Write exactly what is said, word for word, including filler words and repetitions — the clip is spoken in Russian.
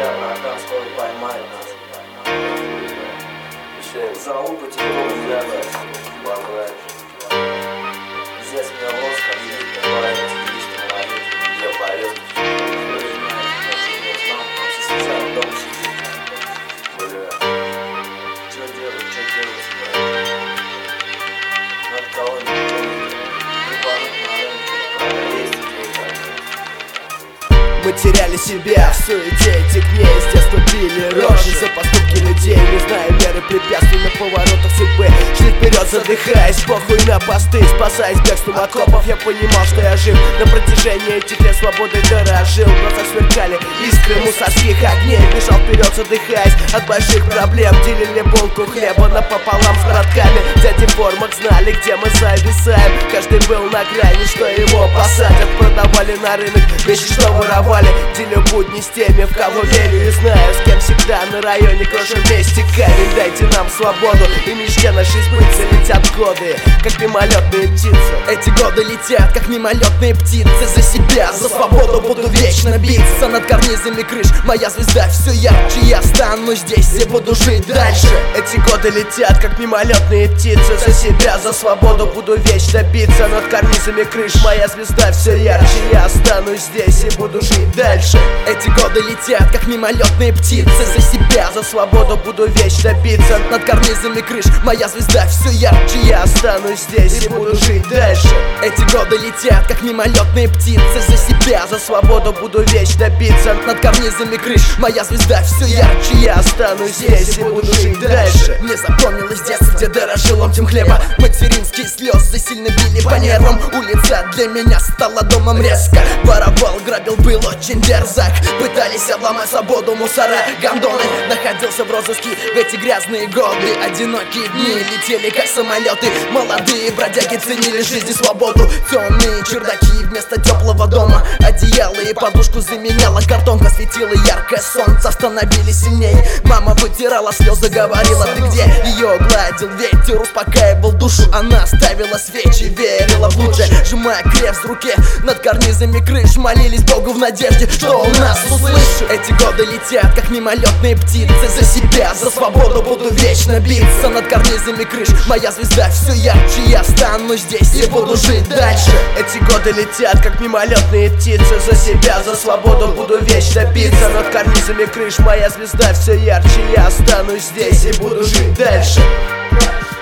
говорят, братан, скоро поймают нас. Еще залупа телефон сделать, бабрать. Здесь меня лоска, видит, как парень типичный молодец, для порядка. Бля. Что делать, что делать, бля? Надо кого-нибудь рыбануть на рынке, правда, есть идеи, Мы теряли себя в суете этих дней. С детства били рожи за поступки людей, не зная меры препятствий на поворотах судьбы. Шли вперед, задыхаясь, похуй на посты, спасаясь бегством от копов. Я понимал, что я жив на протяжении этих лет, свободой дорожил. Глаза сверкали искры мусорских огней. Бежал вперед, задыхаясь от больших проблем. Делили булку хлеба напополам с братками. Дяди в формах знали, где мы зависаем. Каждый был на грани, что его посадят. Продавали на рынок вещи, что воровали. Делю будни с теми, в кого верю и знаю, с кем всегда на районе крошим вместе камень. Дайте нам свободу, и мечте нашей сбыться. Летят годы, как мимолетные птицы. Эти годы летят, как мимолетные птицы. За себя, за свободу буду вечно биться. Над карнизами крыш моя звезда все ярче. Я стану здесь и буду жить дальше. Эти годы летят, как мимолетные птицы. За себя, за свободу буду вечно биться. Над карнизами крыш моя звезда все ярче. Я останусь здесь и буду жить дальше. Эти годы летят, как мимолетные птицы. За себя, за свободу буду вечно биться. Над карнизами крыш моя звезда все ярче. Я останусь здесь и буду жить дальше. Эти годы летят, как мимолетные птицы. За себя, за свободу буду вечно биться. Над карнизами крыш моя звезда все ярче. Я останусь здесь и буду жить дальше. Мне запомнилось детство, где дорожил ломтем хлеба. Материнские слезы сильно били по нервам. Улица для меня стала домом резко. Воровал, грабил, был очень дерзок. Пытались обломать свободу мусора, гондоны. Находился в розыске в эти грязные годы. Одинокие дни летели как самолеты. Молодые бродяги ценили жизнь и свободу. Темные чердаки вместо теплого дома. Одеяло и подушку заменяла картонка. Светило яркое солнце, становились сильней. Мама вытирала слезы, говорила: ты где? Ее гладил ветер, успокаивал душу. Она ставила свечи, верила в лучшее. Сжимая крест в руке над карнизами крыш, молились Богу в надежде, что он нас услышит. Эти годы летят, как мимолетные птицы. За себя, за свободу буду вечно биться. Над карнизами крыш моя звезда все ярче. Я останусь здесь и буду жить дальше. Эти годы летят, как мимолетные птицы. За себя, за свободу буду вечно биться. Над карнизами крыш моя звезда все ярче. Я останусь здесь и буду жить дальше.